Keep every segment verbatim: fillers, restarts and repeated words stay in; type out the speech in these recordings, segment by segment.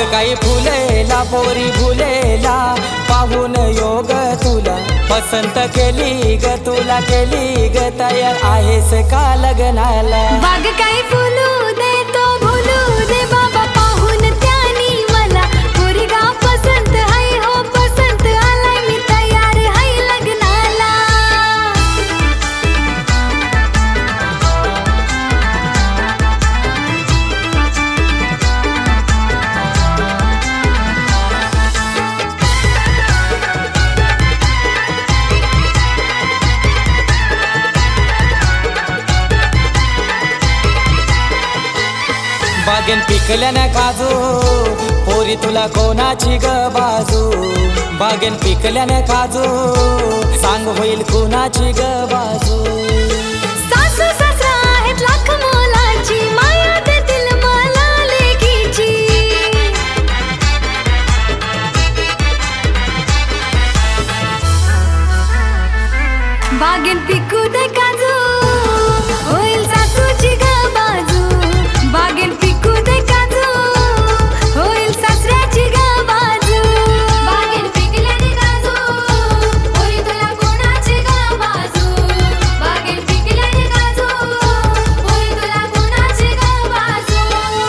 काही फुलेला पोरी भुलेला पाहून योग तुला पसंत केली ग तुला केली ग तयार आहेस का लग्नाला बाग काही फुलू दे तो भुलू दे बाबा पाहून त्यानी मला पोरगा पसंत हाय हो पसंत आलाय मी तयार हाय लग्नाला बागेन पिकल्याने काजू पोरी तुला कोणाची ग बाजू बागेन पिकल्याने काजू सांग होईल कोणाची ग बाजू सासू सासरा आहेत लाख मोलाची माया देतील मला लेकीची बागेन पिकू दे काजू होईल सासूची ग बाजू बागेन पिकू दे काजू होईल सासऱ्याची ग बाजू बागेन पिकल्याने काजू पोरी तुला कोणाची ग बाजू बागेन पिकल्याने काजू पोरी तुला कोणाची ग बाजू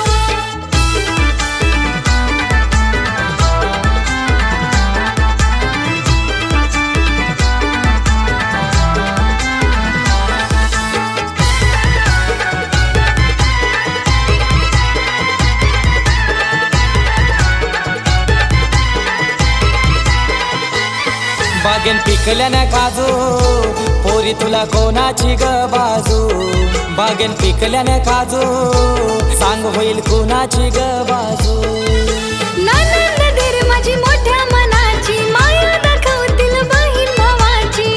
बागेन पिकल्याने काजू पोरी तुला कोणाची ग बाजू बागेन पिकल्याने काजू सांग होईल कोणाची ग बाजू ननंद दीर माझी मोठ्या मनाची माया दाखवतील बहीण भावाची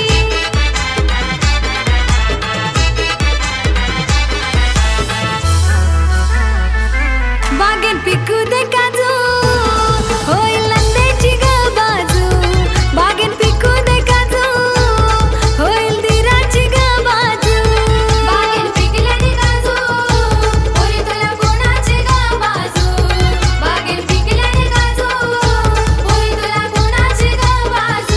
बागेन पिकू दे काजू होईल नंदेची ग बाजू बागेन पिकू दे काजू होईल दीराची ग बाजू बागेन पिकल्याने काजू पोरी तुला कोणाची ग बाजू बागेन पिकल्याने काजू पोरी तुला कोणाची ग बाजू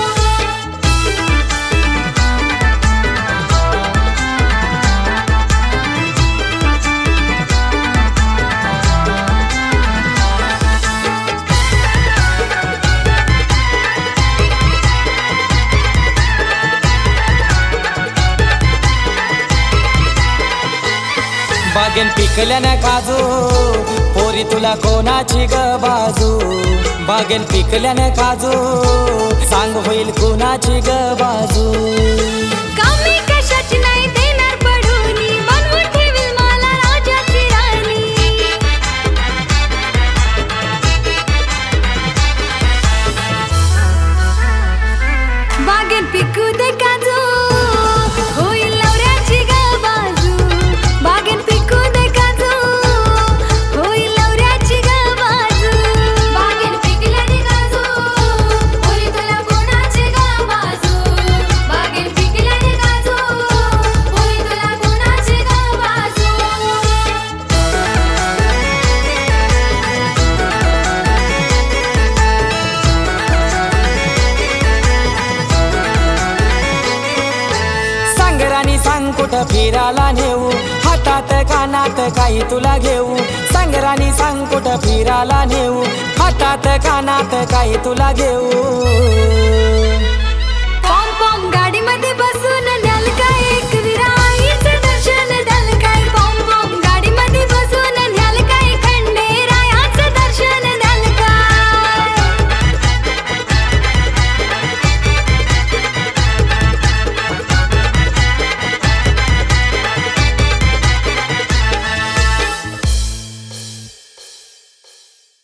बागेन पिकल्याने काजू पोरी तुला कोणाची ग बाजू बागेन पिकल्याने काजू सांग होईल कोणाची ग बाजू कमी कशाची नाही देणार पडूनी बनवून ठेवील मला राजाची राणी बागेन पिकू दे काजू होईल नवऱ्याची ग बाजू बागेन पिकू दे काजू होईल नवऱ्याची ग बाजू बागेन पिकल्याने काजू पोरी तुला कोणाची ग बाजू बागेन पिकल्याने काजू पोरी तुला कोणाची ग बाजू सांगराणी सांग कुठं फिरायला नेऊ हातात कानात काही तुला घेऊ सांगराणी सांग कुठं फिरायला नेऊ हातात कानात काही तुला घेऊ